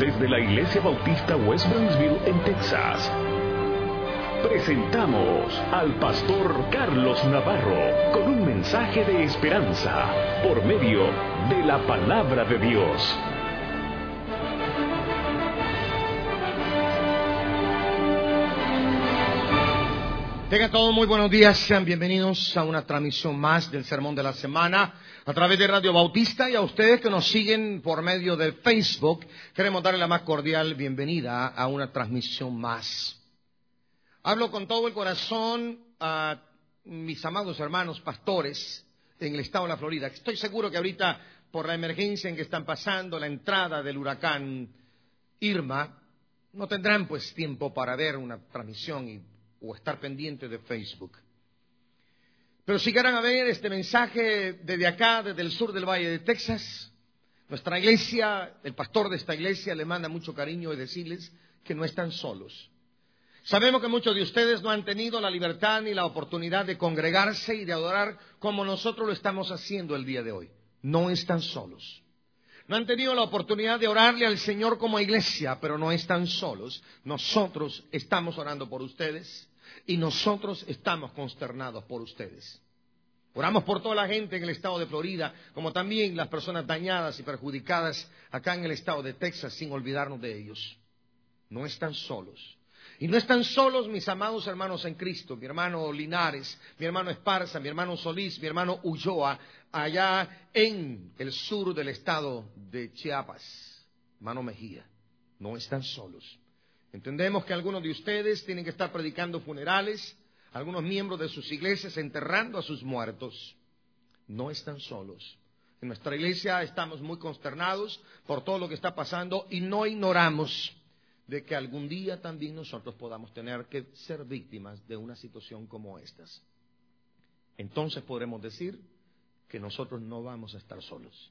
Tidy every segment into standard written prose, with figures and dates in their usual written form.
desde la Iglesia Bautista West Brownsville en Texas, presentamos al pastor Carlos Navarro con un mensaje de esperanza por medio de la palabra de Dios. Tengan todos muy buenos días, sean bienvenidos a una transmisión más del Sermón de la Semana a través de Radio Bautista, y a ustedes que nos siguen por medio de Facebook, queremos darle la más cordial bienvenida a una transmisión más. Hablo con todo el corazón a mis amados hermanos pastores en el estado de la Florida. Estoy seguro que ahorita, por la emergencia en que están pasando, la entrada del huracán Irma, no tendrán pues tiempo para ver una transmisión o estar pendiente de Facebook. Pero si quieran ver este mensaje desde acá, desde el sur del Valle de Texas, nuestra iglesia, el pastor de esta iglesia le manda mucho cariño y decirles que no están solos. Sabemos que muchos de ustedes no han tenido la libertad ni la oportunidad de congregarse y de adorar como nosotros lo estamos haciendo el día de hoy. No están solos. No han tenido la oportunidad de orarle al Señor como iglesia, pero no están solos. Nosotros estamos orando por ustedes y nosotros estamos consternados por ustedes. Oramos por toda la gente en el estado de Florida, como también las personas dañadas y perjudicadas acá en el estado de Texas, sin olvidarnos de ellos. No están solos. Y no están solos mis amados hermanos en Cristo, mi hermano Linares, mi hermano Esparza, mi hermano Solís, mi hermano Ulloa, allá en el sur del estado de Chiapas, hermano Mejía. No están solos. Entendemos que algunos de ustedes tienen que estar predicando funerales, algunos miembros de sus iglesias enterrando a sus muertos. No están solos. En nuestra iglesia estamos muy consternados por todo lo que está pasando y no ignoramos de que algún día también nosotros podamos tener que ser víctimas de una situación como estas. Entonces podremos decir que nosotros no vamos a estar solos.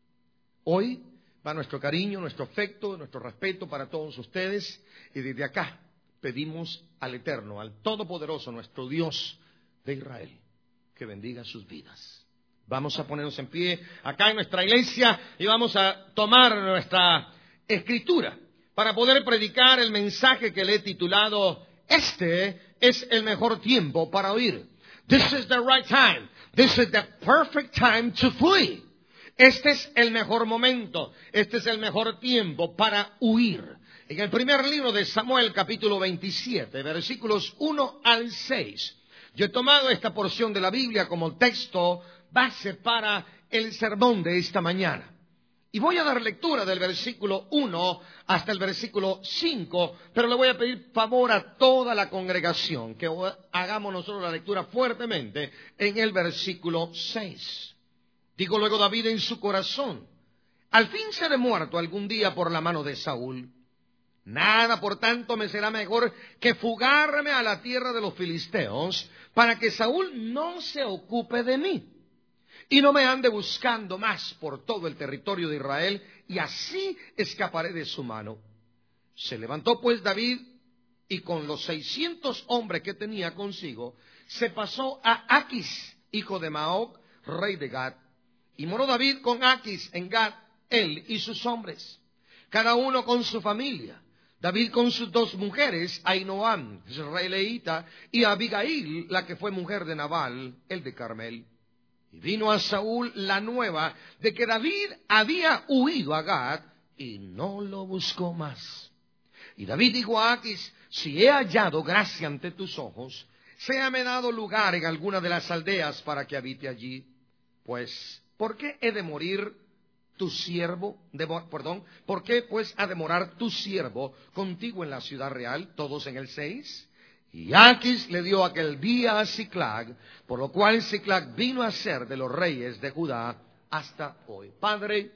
Hoy va nuestro cariño, nuestro afecto, nuestro respeto para todos ustedes, y desde acá pedimos al Eterno, al Todopoderoso, nuestro Dios de Israel, que bendiga sus vidas. Vamos a ponernos en pie acá en nuestra iglesia y vamos a tomar nuestra escritura para poder predicar el mensaje que le he titulado: este es el mejor tiempo para huir. This is the right time. This is the perfect time to flee. Este es el mejor momento. Este es el mejor tiempo para huir. En el primer libro de Samuel, capítulo 27, versículos 1 al 6. Yo he tomado esta porción de la Biblia como texto base para el sermón de esta mañana. Y voy a dar lectura del versículo 1 hasta el versículo 5, pero le voy a pedir favor a toda la congregación que hagamos nosotros la lectura fuertemente en el versículo 6. Dijo luego David en su corazón: al fin seré muerto algún día por la mano de Saúl. Nada, por tanto, me será mejor que fugarme a la tierra de los filisteos, para que Saúl no se ocupe de mí y no me ande buscando más por todo el territorio de Israel, y así escaparé de su mano. Se levantó pues David, y con los 600 hombres que tenía consigo, se pasó a Aquis, hijo de Maoc, rey de Gad. Y moró David con Aquis en Gad, él y sus hombres, cada uno con su familia. David con sus 2 mujeres, Ahinoam, israelita, y Abigail, la que fue mujer de Nabal, el de Carmel. Y vino a Saúl la nueva de que David había huido a Gad, y no lo buscó más. Y David dijo a Aquis: si he hallado gracia ante tus ojos, séame dado lugar en alguna de las aldeas para que habite allí. Pues, ¿por qué he de morir tu siervo? ¿Por qué pues ha de morar tu siervo contigo en la ciudad real? Todos en el 6. Y Aquis le dio aquel día a Siclag, por lo cual Siclag vino a ser de los reyes de Judá hasta hoy. Padre,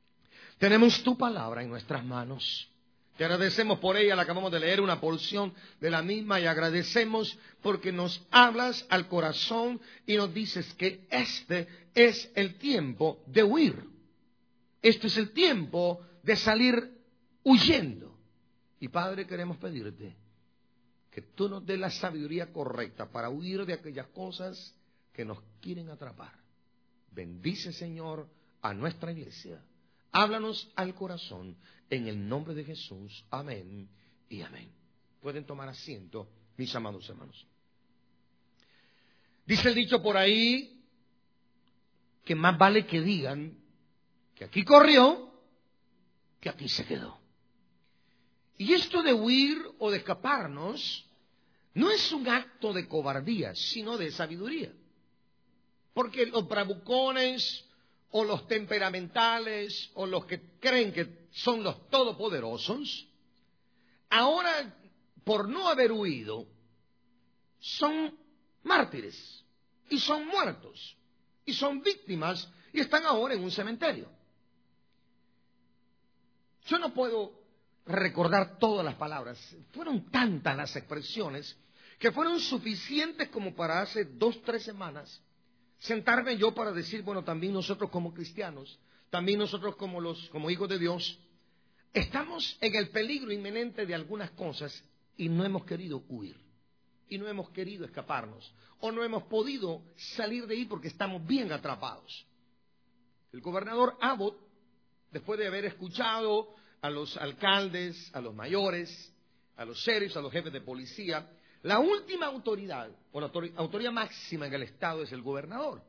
tenemos tu palabra en nuestras manos. Te agradecemos por ella, la acabamos de leer una porción de la misma, y agradecemos porque nos hablas al corazón y nos dices que este es el tiempo de huir. Este es el tiempo de salir huyendo. Y Padre, queremos pedirte que tú nos des la sabiduría correcta para huir de aquellas cosas que nos quieren atrapar. Bendice, Señor, a nuestra iglesia. Háblanos al corazón en el nombre de Jesús. Amén y amén. Pueden tomar asiento, mis amados hermanos. Dice el dicho por ahí que más vale que digan que aquí corrió que aquí se quedó. Y esto de huir o de escaparnos no es un acto de cobardía, sino de sabiduría. Porque los bravucones o los temperamentales o los que creen que son los todopoderosos, ahora por no haber huido son mártires y son muertos y son víctimas y están ahora en un cementerio. Yo no puedo recordar todas las palabras, fueron tantas las expresiones que fueron suficientes como para hace 2, 3 semanas sentarme yo para decir, bueno, también nosotros como cristianos, también nosotros como hijos de Dios, estamos en el peligro inminente de algunas cosas y no hemos querido huir, y no hemos querido escaparnos, o no hemos podido salir de ahí porque estamos bien atrapados. El gobernador Abbott, después de haber escuchado a los alcaldes, a los mayores, a los sheriffs, a los jefes de policía, la última autoridad, o la autoridad máxima en el estado es el gobernador.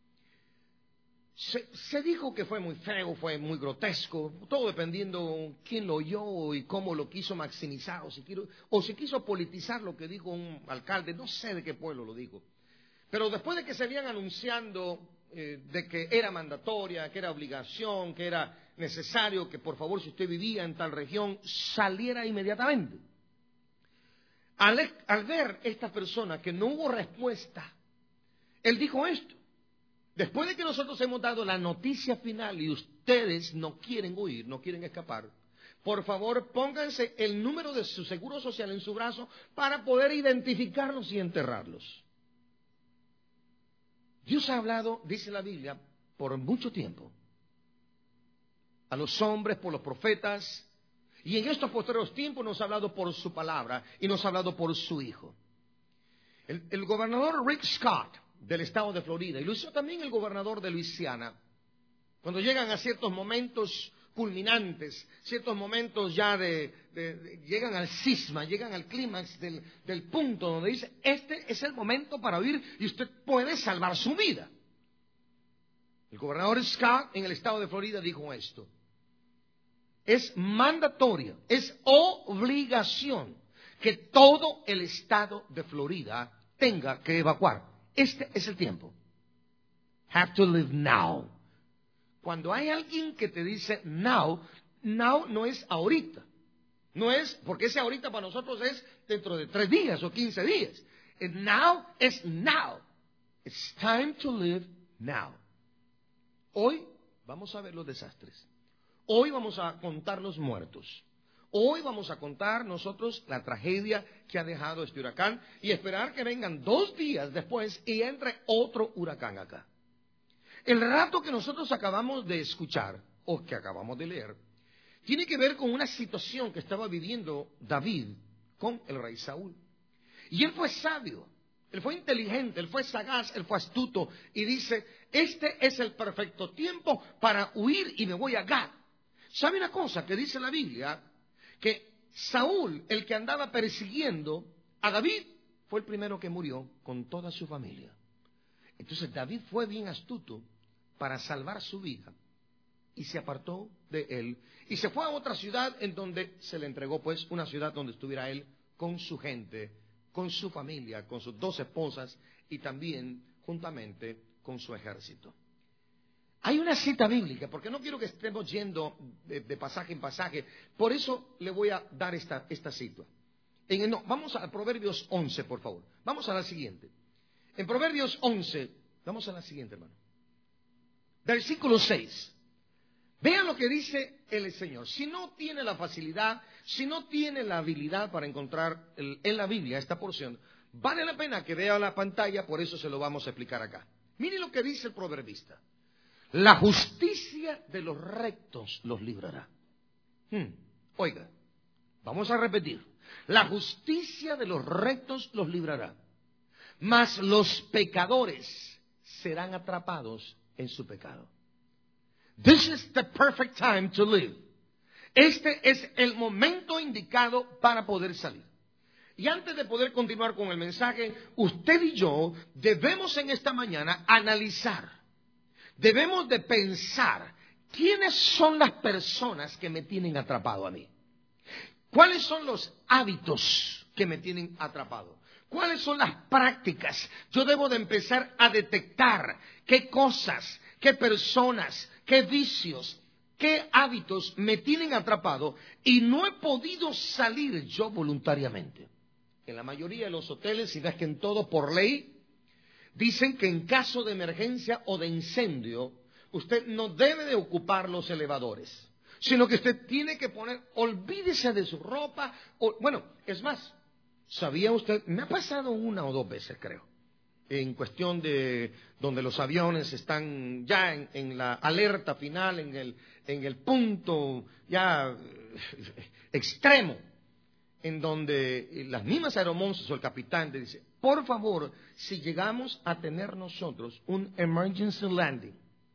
Se dijo que fue muy feo, fue muy grotesco, todo dependiendo quién lo oyó y cómo lo quiso maximizar, o si quiso politizar lo que dijo un alcalde, no sé de qué pueblo lo dijo. Pero después de que se habían anunciando de que era mandatoria, que era obligación, que era necesario que por favor si usted vivía en tal región, saliera inmediatamente. Al ver esta persona que no hubo respuesta, él dijo esto: después de que nosotros hemos dado la noticia final y ustedes no quieren huir, no quieren escapar, por favor pónganse el número de su seguro social en su brazo para poder identificarlos y enterrarlos. Dios ha hablado, dice la Biblia, por mucho tiempo a los hombres, por los profetas, y en estos posteriores tiempos nos ha hablado por su palabra y nos ha hablado por su Hijo. El gobernador Rick Scott del estado de Florida, y lo hizo también el gobernador de Luisiana, cuando llegan a ciertos momentos culminantes, ciertos momentos ya llegan al cisma, llegan al clímax del punto donde dice, este es el momento para huir y usted puede salvar su vida. El gobernador Scott en el estado de Florida dijo esto: es mandatorio, es obligación que todo el estado de Florida tenga que evacuar. Este es el tiempo. Have to live now. Cuando hay alguien que te dice now, now no es ahorita. No es, porque ese ahorita para nosotros es dentro de 3 días o 15 días. Now es now. It's time to live now. Hoy vamos a ver los desastres. Hoy vamos a contar los muertos. Hoy vamos a contar nosotros la tragedia que ha dejado este huracán y esperar que vengan 2 días después y entre otro huracán acá. El relato que nosotros acabamos de escuchar o que acabamos de leer tiene que ver con una situación que estaba viviendo David con el rey Saúl. Y él fue sabio, él fue inteligente, él fue sagaz, él fue astuto y dice, este es el perfecto tiempo para huir y me voy a Gad. ¿Sabe una cosa que dice la Biblia? Que Saúl, el que andaba persiguiendo a David, fue el primero que murió con toda su familia. Entonces David fue bien astuto para salvar su vida y se apartó de él y se fue a otra ciudad en donde se le entregó, pues, una ciudad donde estuviera él con su gente, con su familia, con sus 2 esposas y también juntamente con su ejército. Hay una cita bíblica, porque no quiero que estemos yendo de pasaje en pasaje, por eso le voy a dar esta cita. Vamos a Proverbios 11, por favor. Vamos a la siguiente. En Proverbios 11, vamos a la siguiente, hermano. Versículo 6. Vean lo que dice el Señor. Si no tiene la facilidad, si no tiene la habilidad para encontrar en la Biblia esta porción, vale la pena que vea la pantalla, por eso se lo vamos a explicar acá. Miren lo que dice el proverbista. La justicia de los rectos los librará. Oiga, vamos a repetir. La justicia de los rectos los librará, mas los pecadores serán atrapados en su pecado. This is the perfect time to live. Este es el momento indicado para poder salir. Y antes de poder continuar con el mensaje, usted y yo debemos en esta mañana analizar, debemos de pensar quiénes son las personas que me tienen atrapado a mí. ¿Cuáles son los hábitos que me tienen atrapado? ¿Cuáles son las prácticas? Yo debo de empezar a detectar qué cosas, qué personas, qué vicios, qué hábitos me tienen atrapado y no he podido salir yo voluntariamente. En la mayoría de los hoteles, si ves que en todo por ley, dicen que en caso de emergencia o de incendio, usted no debe de ocupar los elevadores, sino que usted tiene que olvídese de su ropa. Es más, ¿sabía usted? Me ha pasado 1 o 2 veces, creo, en cuestión de donde los aviones están ya en la alerta final, en el punto ya extremo, en donde las mismas aeromonzas o el capitán te dice, por favor, si llegamos a tener nosotros un emergency landing,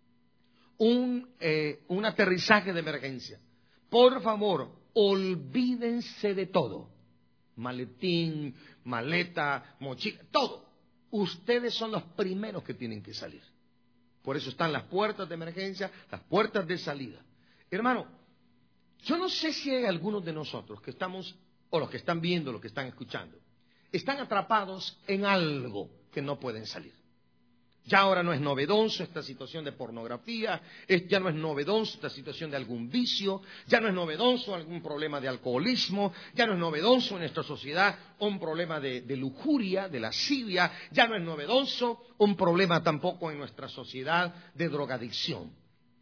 un aterrizaje de emergencia, por favor, olvídense de todo. Maletín, maleta, mochila, todo. Ustedes son los primeros que tienen que salir. Por eso están las puertas de emergencia, las puertas de salida. Hermano, yo no sé si hay algunos de nosotros que estamos, o los que están viendo, los que están escuchando, están atrapados en algo que no pueden salir. Ya ahora no es novedoso esta situación de pornografía, ya no es novedoso esta situación de algún vicio, ya no es novedoso algún problema de alcoholismo, ya no es novedoso en nuestra sociedad un problema de lujuria, de lascivia, ya no es novedoso un problema tampoco en nuestra sociedad de drogadicción.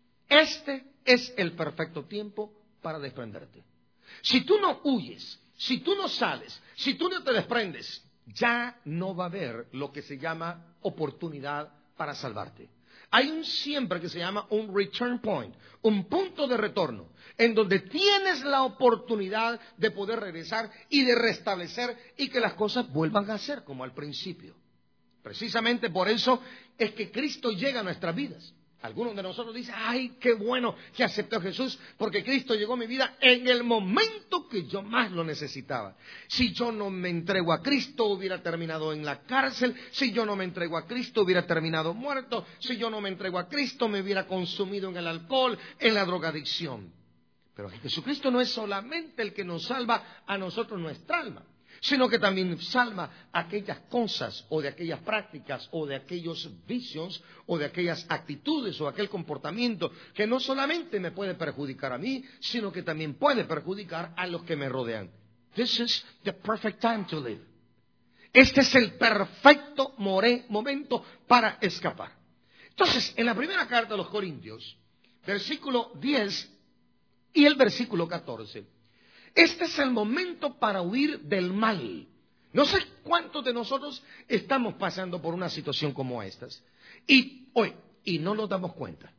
Este es el perfecto tiempo para desprenderte. Si tú no huyes, si tú no sales, si tú no te desprendes, ya no va a haber lo que se llama oportunidad para salvarte. Hay un siempre que se llama un return point, un punto de retorno, en donde tienes la oportunidad de poder regresar y de restablecer y que las cosas vuelvan a ser como al principio. Precisamente por eso es que Cristo llega a nuestras vidas. Algunos de nosotros dicen, ay, qué bueno que acepté a Jesús, porque Cristo llegó a mi vida en el momento que yo más lo necesitaba. Si yo no me entrego a Cristo, hubiera terminado en la cárcel. Si yo no me entrego a Cristo, hubiera terminado muerto. Si yo no me entrego a Cristo, me hubiera consumido en el alcohol, en la drogadicción. Pero Jesucristo no es solamente el que nos salva a nosotros nuestra alma, sino que también salva aquellas cosas o de aquellas prácticas o de aquellos vicios o de aquellas actitudes o aquel comportamiento que no solamente me puede perjudicar a mí, sino que también puede perjudicar a los que me rodean. This is the perfect time to live. Este es el perfecto momento para escapar. Entonces, en la primera carta a los Corintios, versículo 10 y el versículo 14, este es el momento para huir del mal. No sé cuántos de nosotros estamos pasando por una situación como estas. Y no nos damos cuenta.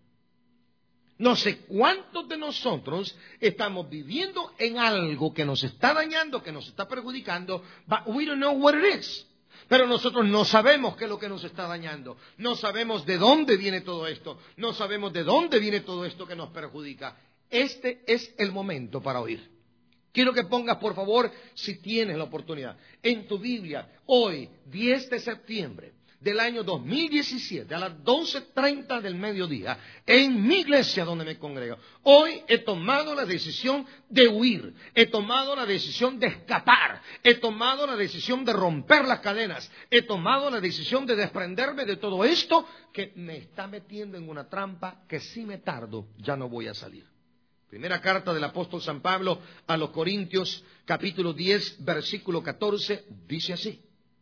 No sé cuántos de nosotros estamos viviendo en algo que nos está dañando, que nos está perjudicando, but we don't know what it is. Pero nosotros no sabemos qué es lo que nos está dañando. No sabemos de dónde viene todo esto. No sabemos de dónde viene todo esto que nos perjudica. Este es el momento para huir. Quiero que pongas, por favor, si tienes la oportunidad, en tu Biblia, hoy, 10 de septiembre del año 2017, a las 12:30 del mediodía, en mi iglesia donde me congrego, hoy he tomado la decisión de huir, he tomado la decisión de escapar, he tomado la decisión de romper las cadenas, he tomado la decisión de desprenderme de todo esto que me está metiendo en una trampa que si me tardo ya no voy a salir. Primera carta del apóstol San Pablo a los Corintios, capítulo 10, versículo 14, dice así: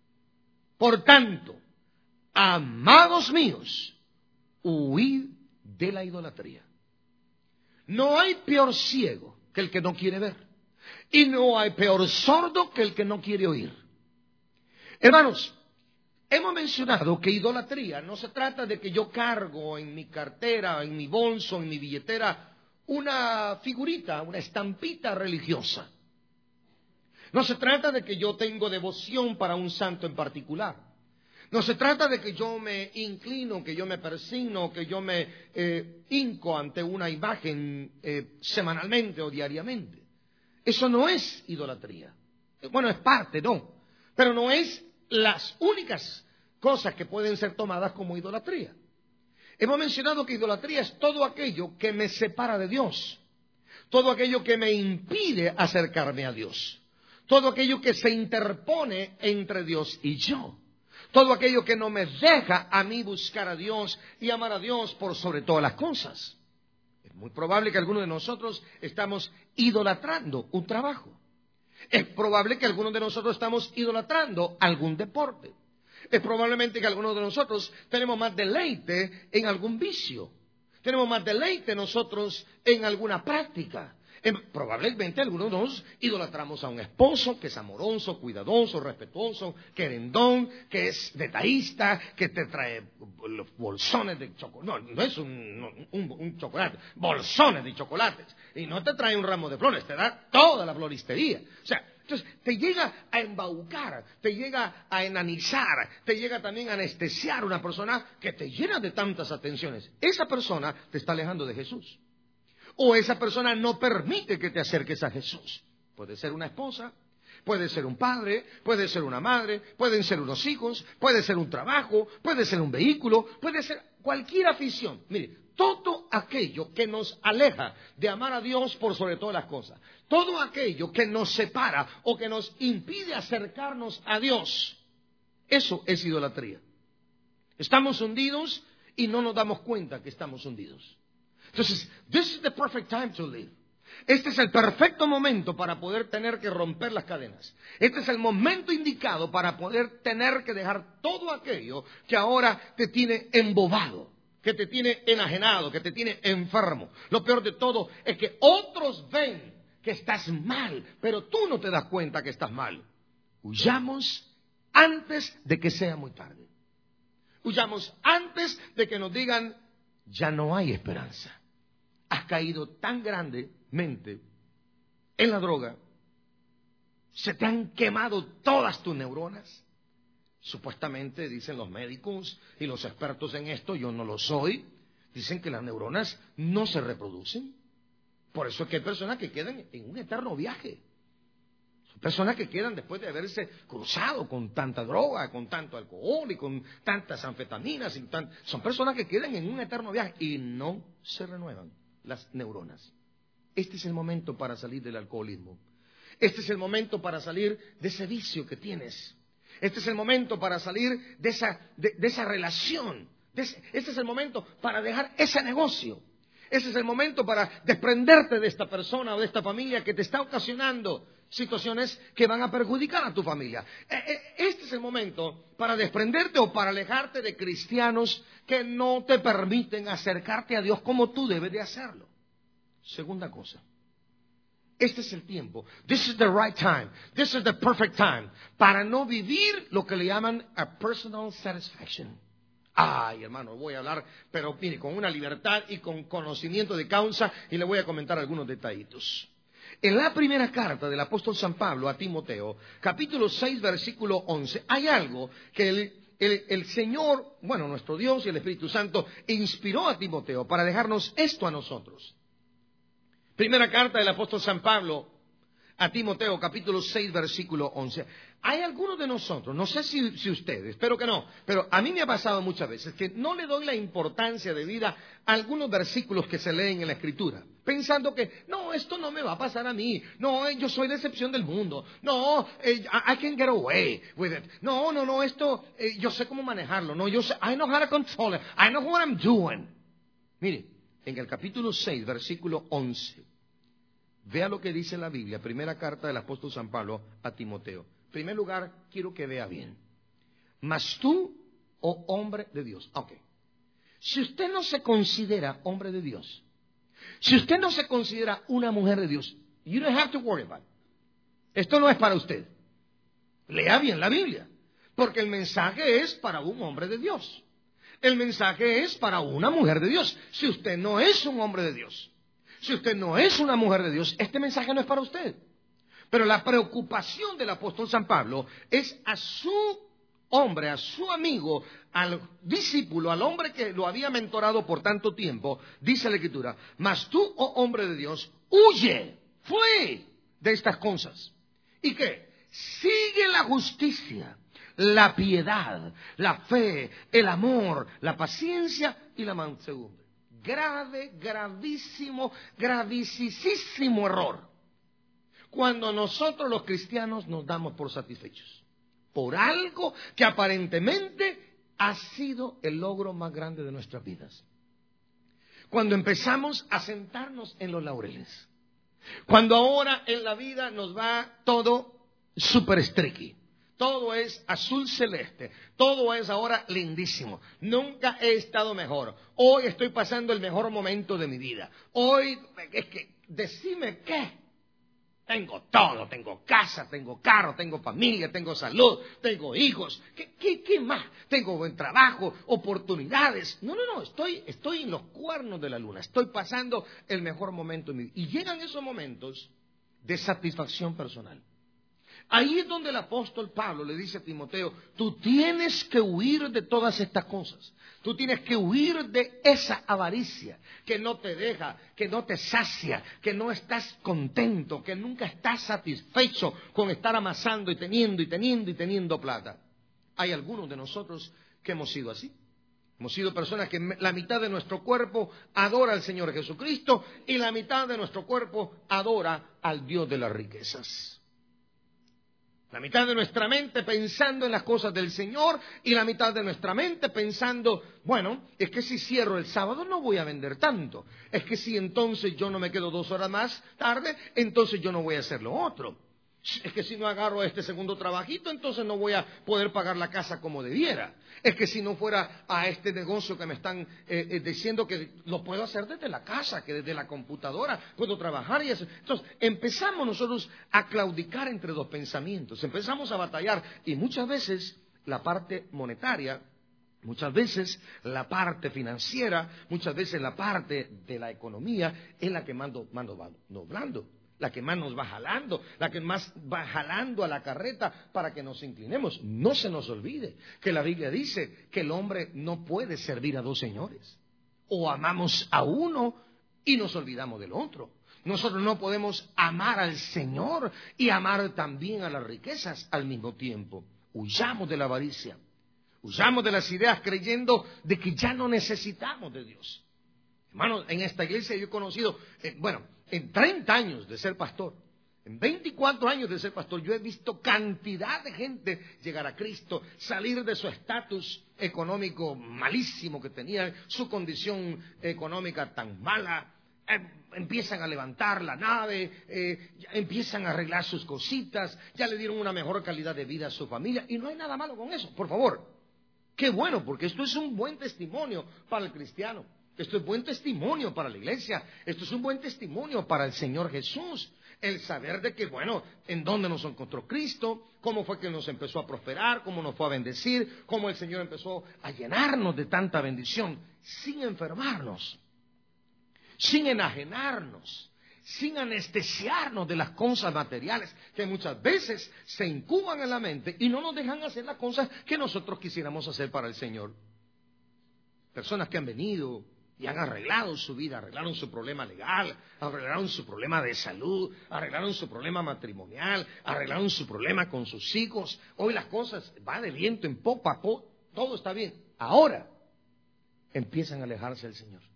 por tanto, amados míos, huid de la idolatría. No hay peor ciego que el que no quiere ver, y no hay peor sordo que el que no quiere oír. Hermanos, hemos mencionado que idolatría no se trata de que yo cargo en mi cartera, en mi bolso, en mi billetera, una figurita, una estampita religiosa. No se trata de que yo tengo devoción para un santo en particular. No se trata de que yo me inclino, que yo me persigno, que yo me hinco ante una imagen semanalmente o diariamente. Eso no es idolatría. Bueno, es parte, no. Pero no es las únicas cosas que pueden ser tomadas como idolatría. Hemos mencionado que idolatría es todo aquello que me separa de Dios. Todo aquello que me impide acercarme a Dios. Todo aquello que se interpone entre Dios y yo. Todo aquello que no me deja a mí buscar a Dios y amar a Dios por sobre todas las cosas. Es muy probable que algunos de nosotros estamos idolatrando un trabajo. Es probable que algunos de nosotros estamos idolatrando algún deporte. Es probablemente que algunos de nosotros tenemos más deleite en algún vicio. Tenemos más deleite nosotros en alguna práctica. Probablemente algunos de nosotros idolatramos a un esposo que es amoroso, cuidadoso, respetuoso, querendón, que es detallista, que te trae los bolsones de chocolate. No es un chocolate, bolsones de chocolates. Y no te trae un ramo de flores, te da toda la floristería. O sea, entonces te llega a embaucar, te llega a enanizar, te llega también a anestesiar una persona que te llena de tantas atenciones. Esa persona te está alejando de Jesús. O esa persona no permite que te acerques a Jesús. Puede ser una esposa, puede ser un padre, puede ser una madre, pueden ser unos hijos, puede ser un trabajo, puede ser un vehículo, puede ser cualquier afición. Mire, todo aquello que nos aleja de amar a Dios por sobre todas las cosas, todo aquello que nos separa o que nos impide acercarnos a Dios, eso es idolatría. Estamos hundidos y no nos damos cuenta que estamos hundidos. Entonces, this is the perfect time to live. Este es el perfecto momento para poder tener que romper las cadenas. Este es el momento indicado para poder tener que dejar todo aquello que ahora te tiene embobado, que te tiene enajenado, que te tiene enfermo. Lo peor de todo es que otros ven que estás mal, pero tú no te das cuenta que estás mal. Huyamos antes de que sea muy tarde. Huyamos antes de que nos digan, ya no hay esperanza. Has caído tan grandemente en la droga, se te han quemado todas tus neuronas. Supuestamente, dicen los médicos y los expertos en esto, yo no lo soy, dicen que las neuronas no se reproducen. Por eso es que hay personas que quedan en un eterno viaje. Son personas que quedan después de haberse cruzado con tanta droga, con tanto alcohol y con tantas anfetaminas. Son personas que quedan en un eterno viaje y no se renuevan las neuronas. Este es el momento para salir del alcoholismo. Este es el momento para salir de ese vicio que tienes. Este es el momento para salir de esa relación. Este es el momento para dejar ese negocio. Ese es el momento para desprenderte de esta persona o de esta familia que te está ocasionando situaciones que van a perjudicar a tu familia. Este es el momento para desprenderte o para alejarte de cristianos que no te permiten acercarte a Dios como tú debes de hacerlo. Segunda cosa. Este es el tiempo. This is the right time. This is the perfect time. Para no vivir lo que le llaman a personal satisfaction. Ay, hermano, voy a hablar, pero mire, con una libertad y con conocimiento de causa, y le voy a comentar algunos detallitos. En la primera carta del apóstol San Pablo a Timoteo, capítulo 6, versículo 11, hay algo que el Señor, bueno, nuestro Dios y el Espíritu Santo, inspiró a Timoteo para dejarnos esto a nosotros. Primera carta del apóstol San Pablo a Timoteo, capítulo 6, versículo 11. Hay algunos de nosotros, no sé si ustedes, espero que no, pero a mí me ha pasado muchas veces que no le doy la importancia de vida a algunos versículos que se leen en la Escritura, pensando que, no, esto no me va a pasar a mí, no, yo soy la excepción del mundo, no, I can get away with it, no, esto, yo sé cómo manejarlo, no, yo sé, I know how to control it, I know what I'm doing. Mire, en el capítulo 6, versículo 11, vea lo que dice la Biblia, primera carta del apóstol San Pablo a Timoteo. En primer lugar, quiero que vea bien. Mas tú, oh hombre de Dios. Ok. Si usted no se considera hombre de Dios, si usted no se considera una mujer de Dios, you don't have to worry about it. Esto no es para usted. Lea bien la Biblia. Porque el mensaje es para un hombre de Dios. El mensaje es para una mujer de Dios. Si usted no es un hombre de Dios, si usted no es una mujer de Dios, este mensaje no es para usted. Pero la preocupación del apóstol San Pablo es a su hombre, a su amigo, al discípulo, al hombre que lo había mentorado por tanto tiempo, dice la Escritura, mas tú, oh hombre de Dios, huye, flee de estas cosas. ¿Y qué? Sigue la justicia, la piedad, la fe, el amor, la paciencia y la mansedumbre. Grave, gravísimo, gravísimo error. Cuando nosotros los cristianos nos damos por satisfechos por algo que aparentemente ha sido el logro más grande de nuestras vidas. Cuando empezamos a sentarnos en los laureles. Cuando ahora en la vida nos va todo super streaky. Todo es azul celeste. Todo es ahora lindísimo. Nunca he estado mejor. Hoy estoy pasando el mejor momento de mi vida. Hoy, es que, decime qué. Tengo todo, tengo casa, tengo carro, tengo familia, tengo salud, tengo hijos. ¿Qué más? Tengo buen trabajo, oportunidades. No, estoy en los cuernos de la luna. Estoy pasando el mejor momento de mi vida. Y llegan esos momentos de satisfacción personal. Ahí es donde el apóstol Pablo le dice a Timoteo, tú tienes que huir de todas estas cosas. Tú tienes que huir de esa avaricia que no te deja, que no te sacia, que no estás contento, que nunca estás satisfecho con estar amasando y teniendo plata. Hay algunos de nosotros que hemos sido así. Hemos sido personas que la mitad de nuestro cuerpo adora al Señor Jesucristo y la mitad de nuestro cuerpo adora al Dios de las riquezas. La mitad de nuestra mente pensando en las cosas del Señor y la mitad de nuestra mente pensando, bueno, es que si cierro el sábado no voy a vender tanto. Es que si entonces yo no me quedo 2 horas más tarde, entonces yo no voy a hacer lo otro. Es que si no agarro este segundo trabajito, entonces no voy a poder pagar la casa como debiera. Es que si no fuera a este negocio que me están diciendo que lo puedo hacer desde la casa, que desde la computadora puedo trabajar y eso. Entonces empezamos nosotros a claudicar entre dos pensamientos, empezamos a batallar y muchas veces la parte monetaria, muchas veces la parte financiera, muchas veces la parte de la economía es la que más va doblando. La que más nos va jalando, la que más va jalando a la carreta para que nos inclinemos. No se nos olvide que la Biblia dice que el hombre no puede servir a 2 señores. O amamos a uno y nos olvidamos del otro. Nosotros no podemos amar al Señor y amar también a las riquezas al mismo tiempo. Huyamos de la avaricia. Huyamos de las ideas creyendo de que ya no necesitamos de Dios. Hermanos, en esta iglesia yo he conocido, en 30 años de ser pastor, en 24 años de ser pastor, yo he visto cantidad de gente llegar a Cristo, salir de su estatus económico malísimo que tenían, su condición económica tan mala, empiezan a levantar la nave, empiezan a arreglar sus cositas, ya le dieron una mejor calidad de vida a su familia, y no hay nada malo con eso, por favor. Qué bueno, porque esto es un buen testimonio para el cristiano. Esto es buen testimonio para la iglesia. Esto es un buen testimonio para el Señor Jesús. El saber de que, bueno, en dónde nos encontró Cristo, cómo fue que nos empezó a prosperar, cómo nos fue a bendecir, cómo el Señor empezó a llenarnos de tanta bendición, sin enfermarnos, sin enajenarnos, sin anestesiarnos de las cosas materiales que muchas veces se incuban en la mente y no nos dejan hacer las cosas que nosotros quisiéramos hacer para el Señor. Personas que han venido y han arreglado su vida, arreglaron su problema legal, arreglaron su problema de salud, arreglaron su problema matrimonial, arreglaron su problema con sus hijos. Hoy las cosas van de viento en popa, todo está bien. Ahora empiezan a alejarse del Señor.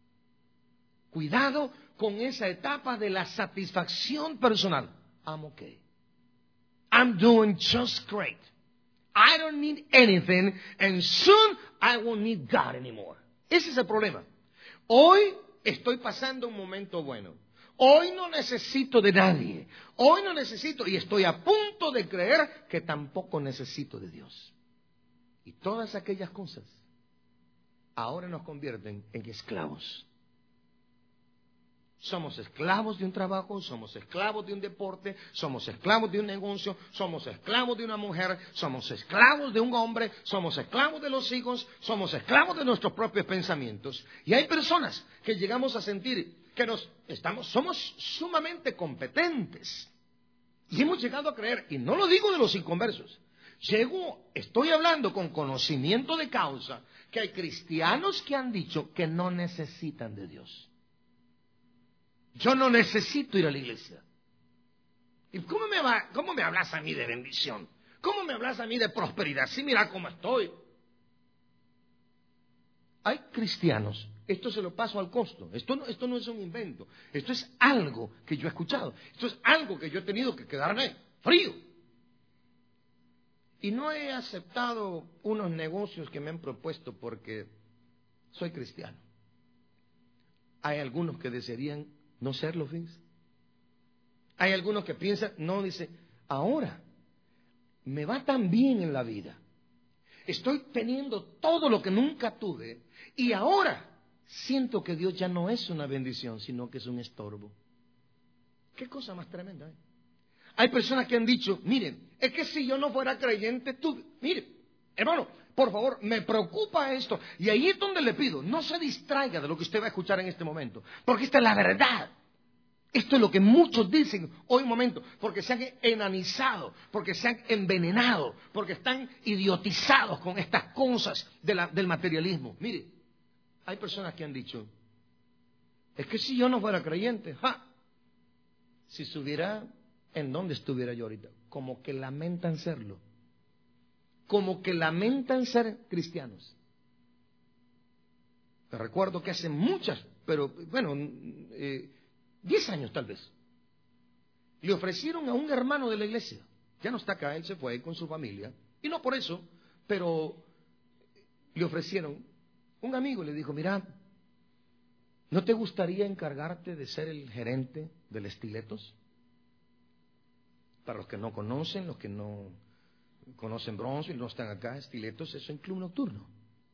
Cuidado con esa etapa de la satisfacción personal. I'm okay. I'm doing just great. I don't need anything and soon I won't need God anymore. Ese es el problema. Hoy estoy pasando un momento bueno. Hoy no necesito de nadie. Hoy no necesito y estoy a punto de creer que tampoco necesito de Dios. Y todas aquellas cosas ahora nos convierten en esclavos. Somos esclavos de un trabajo, somos esclavos de un deporte, somos esclavos de un negocio, somos esclavos de una mujer, somos esclavos de un hombre, somos esclavos de los hijos, somos esclavos de nuestros propios pensamientos. Y hay personas que llegamos a sentir que somos sumamente competentes. Y hemos llegado a creer, y no lo digo de los inconversos, Estoy hablando con conocimiento de causa, que hay cristianos que han dicho que no necesitan de Dios. Yo no necesito ir a la iglesia. ¿Y cómo me hablas a mí de bendición? ¿Cómo me hablas a mí de prosperidad? Sí, mira cómo estoy. Hay cristianos, esto se lo paso al costo, esto no es un invento, esto es algo que yo he escuchado, esto es algo que yo he tenido que quedarme frío. Y no he aceptado unos negocios que me han propuesto porque soy cristiano. Hay algunos que desearían no serlo, fíjense. Hay algunos que piensan, no, dice, ahora me va tan bien en la vida. Estoy teniendo todo lo que nunca tuve y ahora siento que Dios ya no es una bendición, sino que es un estorbo. ¿Qué cosa más tremenda? Hay personas que han dicho, miren, es que si yo no fuera creyente, mire, hermano, por favor, me preocupa esto. Y ahí es donde le pido, no se distraiga de lo que usted va a escuchar en este momento, porque esta es la verdad. Esto es lo que muchos dicen hoy un momento, porque se han enanizado, porque se han envenenado, porque están idiotizados con estas cosas del materialismo. Mire, hay personas que han dicho, es que si yo no fuera creyente, si estuviera en donde estuviera yo ahorita, como que lamentan serlo, como que lamentan ser cristianos. Te recuerdo que hace muchas, pero bueno, 10 años tal vez, le ofrecieron a un hermano de la iglesia, ya no está acá, él se fue con su familia, y no por eso, pero le ofrecieron, un amigo le dijo, mira, ¿no te gustaría encargarte de ser el gerente del Estiletos? Para los que no conocen, los que no conocen Bronce y no están acá, Estiletos es un club nocturno.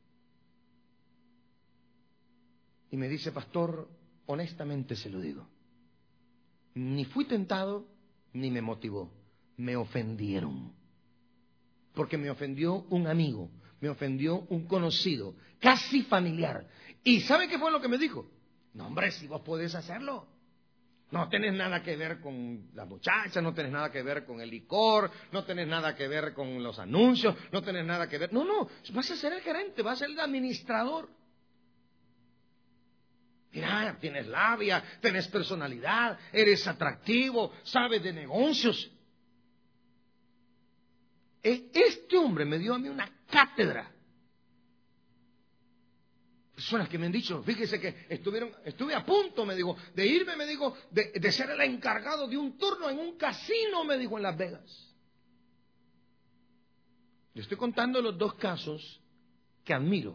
Y me dice, pastor, honestamente se lo digo, ni fui tentado, ni me motivó. Me ofendieron. Porque me ofendió un amigo, me ofendió un conocido, casi familiar. ¿Y sabe qué fue lo que me dijo? No, hombre, si vos podés hacerlo. No tenés nada que ver con las muchachas, no tenés nada que ver con el licor, no tenés nada que ver con los anuncios, no tenés nada que ver. No, vas a ser el gerente, vas a ser el administrador. Mira, tienes labia, tienes personalidad, eres atractivo, sabes de negocios. Este hombre me dio a mí una cátedra. Personas que me han dicho, fíjese que estuve a punto, me dijo, de irme, me dijo, de ser el encargado de un turno en un casino, me dijo, en Las Vegas. Le estoy contando los dos casos que admiro.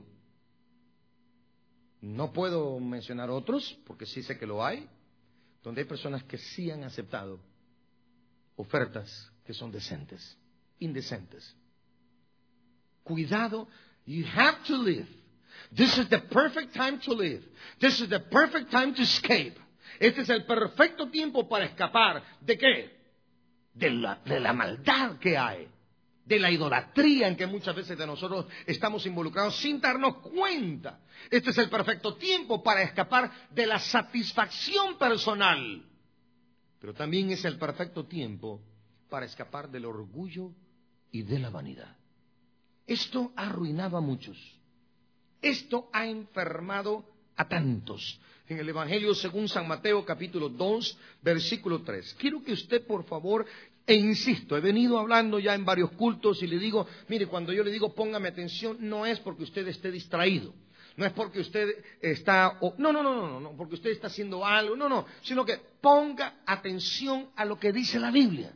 No puedo mencionar otros, porque sí sé que lo hay, donde hay personas que sí han aceptado ofertas que son decentes, indecentes. Cuidado, you have to live. This is the perfect time to live. This is the perfect time to escape. Este es el perfecto tiempo para escapar. ¿De qué? De la maldad que hay. De la idolatría en que muchas veces de nosotros estamos involucrados sin darnos cuenta. Este es el perfecto tiempo para escapar de la satisfacción personal. Pero también es el perfecto tiempo para escapar del orgullo y de la vanidad. Esto ha arruinado a muchos. Esto ha enfermado a tantos. En el Evangelio según San Mateo, capítulo 2, versículo 3. Quiero que usted, por favor, e insisto, he venido hablando ya en varios cultos y le digo, mire, cuando yo le digo póngame atención, no es porque usted esté distraído. No es porque usted está... No, porque usted está haciendo algo. No, sino que ponga atención a lo que dice la Biblia.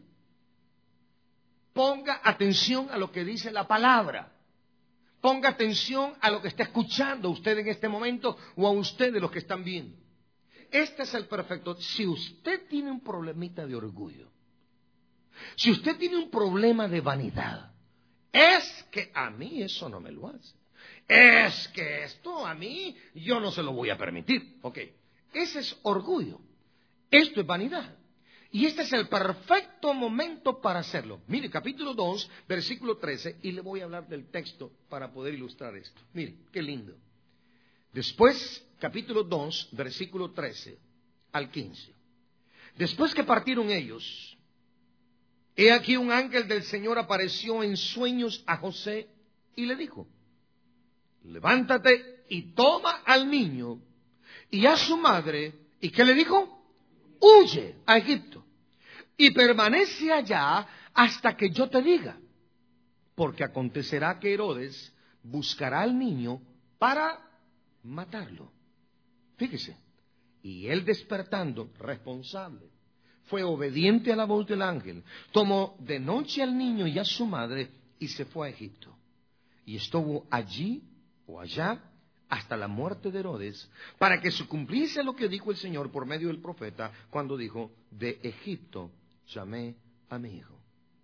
Ponga atención a lo que dice la palabra. Ponga atención a lo que está escuchando usted en este momento o a ustedes los que están viendo. Este es el perfecto. Si usted tiene un problemita de orgullo, si usted tiene un problema de vanidad, es que a mí eso no me lo hace. Es que esto a mí yo no se lo voy a permitir. Ok, ese es orgullo. Esto es vanidad. Y este es el perfecto momento para hacerlo. Mire, capítulo 2, versículo 13, y le voy a hablar del texto para poder ilustrar esto. Mire, qué lindo. Después, capítulo 2, versículo 13 al 15. Después que partieron ellos, He aquí un ángel del Señor apareció en sueños a José y le dijo: levántate y toma al niño y a su madre. ¿Y qué le dijo? Huye a Egipto y permanece allá hasta que yo te diga, porque acontecerá que Herodes buscará al niño para matarlo. Fíjese, y él despertando, responsable, fue obediente a la voz del ángel, tomó de noche al niño y a su madre y se fue a Egipto. Y estuvo allí o allá hasta la muerte de Herodes, para que se cumpliese lo que dijo el Señor por medio del profeta, cuando dijo: de Egipto llamé a mi hijo.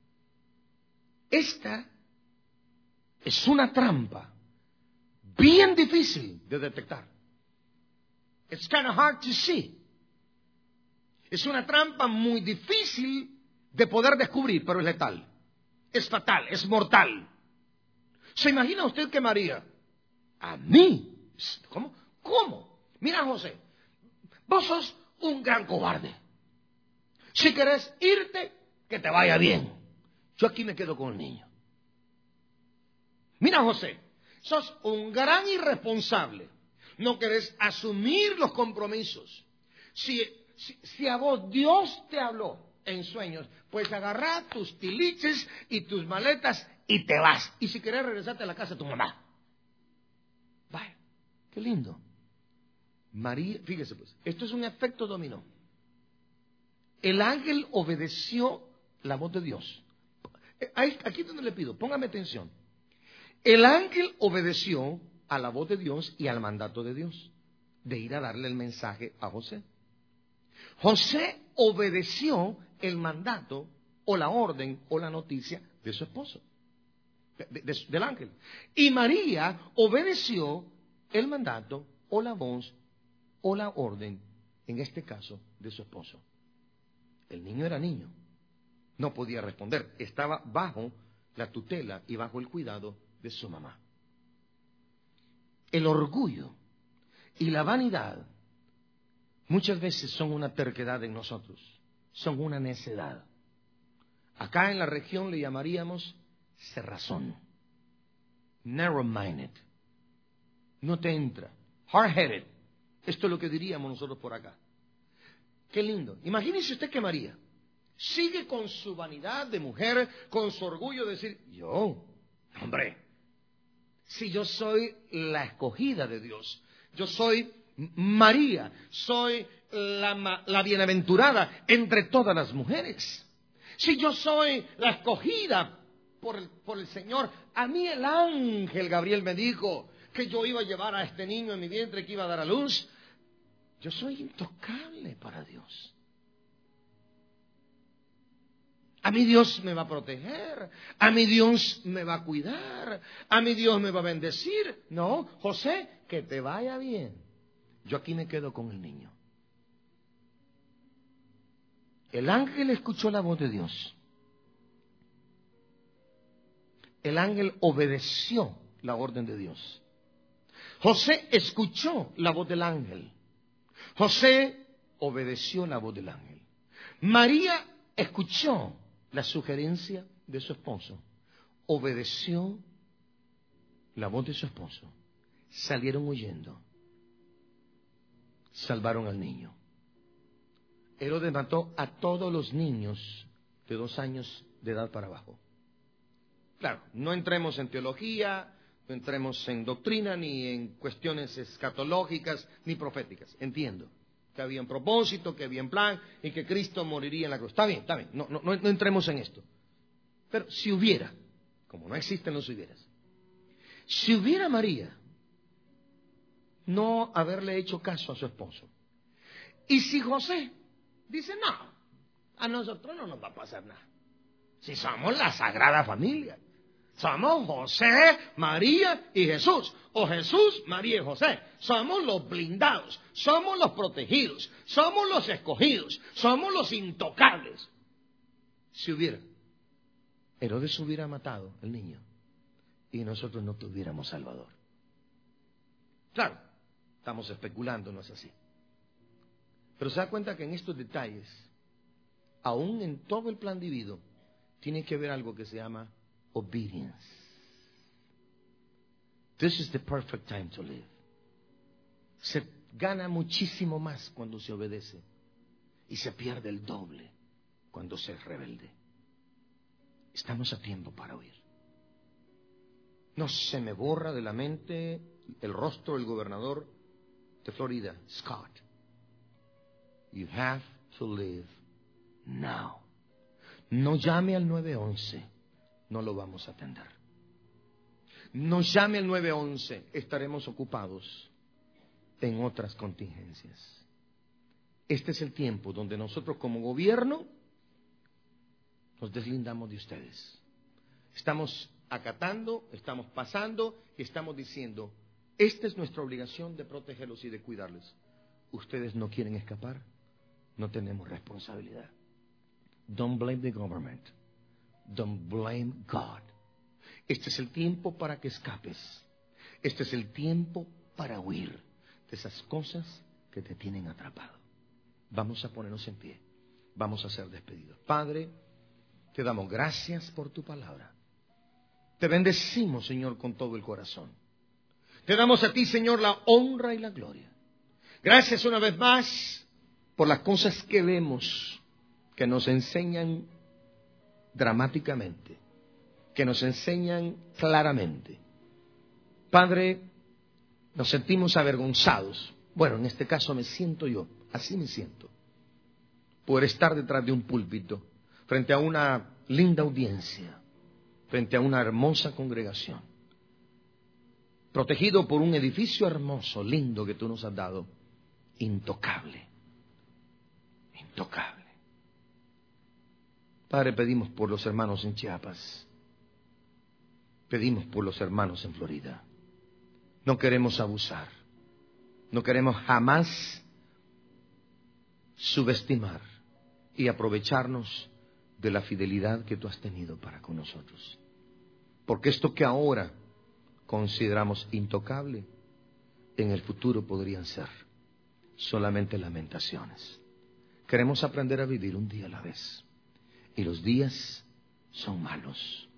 Esta es una trampa bien difícil de detectar. It's kind of hard to see. Es una trampa muy difícil de poder descubrir, pero es letal, es fatal, es mortal. ¿Se imagina usted que María, a mí, ¿Cómo? Mira, José, vos sos un gran cobarde. Si querés irte, que te vaya bien. Yo aquí me quedo con el niño. Mira, José, sos un gran irresponsable. No querés asumir los compromisos. Si a vos Dios te habló en sueños, pues agarrá tus tiliches y tus maletas y te vas. Y si querés regresarte a la casa de tu mamá. Vaya, qué lindo. María, fíjese pues, esto es un efecto dominó. El ángel obedeció la voz de Dios. Aquí es donde le pido, póngame atención. El ángel obedeció a la voz de Dios y al mandato de Dios de ir a darle el mensaje a José. José obedeció el mandato o la orden o la noticia de su esposo, del ángel. Y María obedeció el mandato o la voz o la orden, en este caso, de su esposo. El niño era niño, no podía responder, estaba bajo la tutela y bajo el cuidado de su mamá. El orgullo y la vanidad muchas veces son una terquedad en nosotros, son una necedad. Acá en la región le llamaríamos cerrazón, narrow-minded, no te entra, hard-headed. Esto es lo que diríamos nosotros por acá. Qué lindo. Imagínese usted que María sigue con su vanidad de mujer, con su orgullo de decir: hombre, si yo soy la escogida de Dios, yo soy María, soy la bienaventurada entre todas las mujeres. Si yo soy la escogida por el Señor, a mí el ángel Gabriel me dijo que yo iba a llevar a este niño en mi vientre, que iba a dar a luz. Yo soy intocable para Dios. A mí Dios me va a proteger, a mí Dios me va a cuidar, a mí Dios me va a bendecir. No, José, que te vaya bien. Yo aquí me quedo con el niño. El ángel escuchó la voz de Dios. El ángel obedeció la orden de Dios. José escuchó la voz del ángel. José obedeció la voz del ángel. María escuchó la sugerencia de su esposo. Obedeció la voz de su esposo. Salieron huyendo. Salvaron al niño. Herodes mató a todos los niños de 2 años de edad para abajo. Claro, no entremos en teología, no entremos en doctrina, ni en cuestiones escatológicas, ni proféticas. Entiendo que había un propósito, que había un plan, y que Cristo moriría en la cruz. Está bien, no entremos en esto. Pero si hubiera, como no existen los hubieras, si hubiera María no haberle hecho caso a su esposo, y si José dice: no, a nosotros no nos va a pasar nada, si somos la Sagrada Familia, somos José, María y Jesús, o Jesús, María y José. Somos los blindados, somos los protegidos, somos los escogidos, somos los intocables. Si hubiera, Herodes hubiera matado al niño y nosotros no tuviéramos Salvador. Claro, estamos especulando, no es así. Pero se da cuenta que en estos detalles, aún en todo el plan divino, tiene que haber algo que se llama obedience. This is the perfect time to live. Se gana muchísimo más cuando se obedece y se pierde el doble cuando se es rebelde. Estamos a tiempo para oír. No se me borra de la mente el rostro del gobernador de Florida, Scott. You have to live now. No llame al 911, no lo vamos a atender. No llame al 911, estaremos ocupados en otras contingencias. Este es el tiempo donde nosotros como gobierno nos deslindamos de ustedes. Estamos acatando, estamos pasando y estamos diciendo, esta es nuestra obligación de protegerlos y de cuidarles. Ustedes no quieren escapar, no tenemos responsabilidad. Don't blame the government. Don't blame God. Este es el tiempo para que escapes. Este es el tiempo para huir de esas cosas que te tienen atrapado. Vamos a ponernos en pie. Vamos a ser despedidos. Padre, te damos gracias por tu palabra. Te bendecimos, Señor, con todo el corazón. Te damos a ti, Señor, la honra y la gloria. Gracias una vez más por las cosas que vemos, que nos enseñan dramáticamente, que nos enseñan claramente. Padre, nos sentimos avergonzados. Bueno, en este caso me siento yo, así me siento, por estar detrás de un púlpito, frente a una linda audiencia, frente a una hermosa congregación, protegido por un edificio hermoso, lindo que tú nos has dado, intocable, intocable. Padre, pedimos por los hermanos en Chiapas, pedimos por los hermanos en Florida. No queremos abusar, no queremos jamás subestimar y aprovecharnos de la fidelidad que tú has tenido para con nosotros. Porque esto que ahora consideramos intocable, en el futuro podrían ser solamente lamentaciones. Queremos aprender a vivir un día a la vez. Y los días son malos.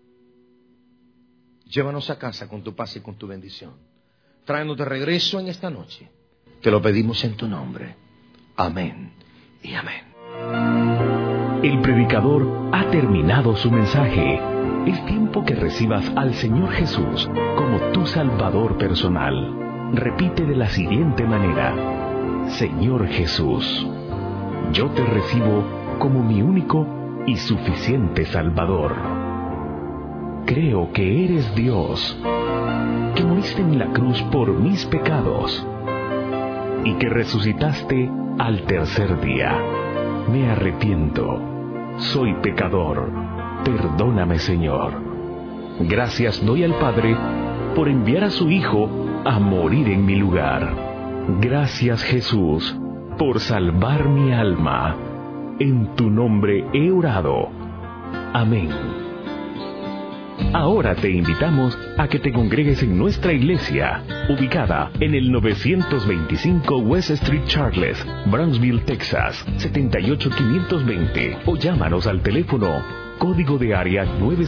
Llévanos a casa con tu paz y con tu bendición. Tráenos de regreso en esta noche. Te lo pedimos en tu nombre. Amén y amén. El predicador ha terminado su mensaje. Es tiempo que recibas al Señor Jesús como tu Salvador personal. Repite de la siguiente manera: Señor Jesús, yo te recibo como mi único y suficiente Salvador. Creo que eres Dios, que moriste en la cruz por mis pecados y que resucitaste al tercer día. Me arrepiento, soy pecador, perdóname, Señor. Gracias doy al Padre por enviar a su Hijo a morir en mi lugar. Gracias, Jesús, por salvar mi alma. En tu nombre he orado. Amén. Ahora te invitamos a que te congregues en nuestra iglesia, ubicada en el 925 West Street Charles, Brownsville, Texas, 78520, o llámanos al teléfono código de área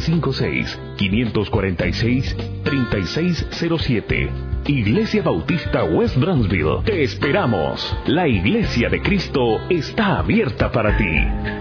956-546-3607. Iglesia Bautista West Brownsville. Te esperamos. La Iglesia de Cristo está abierta para ti.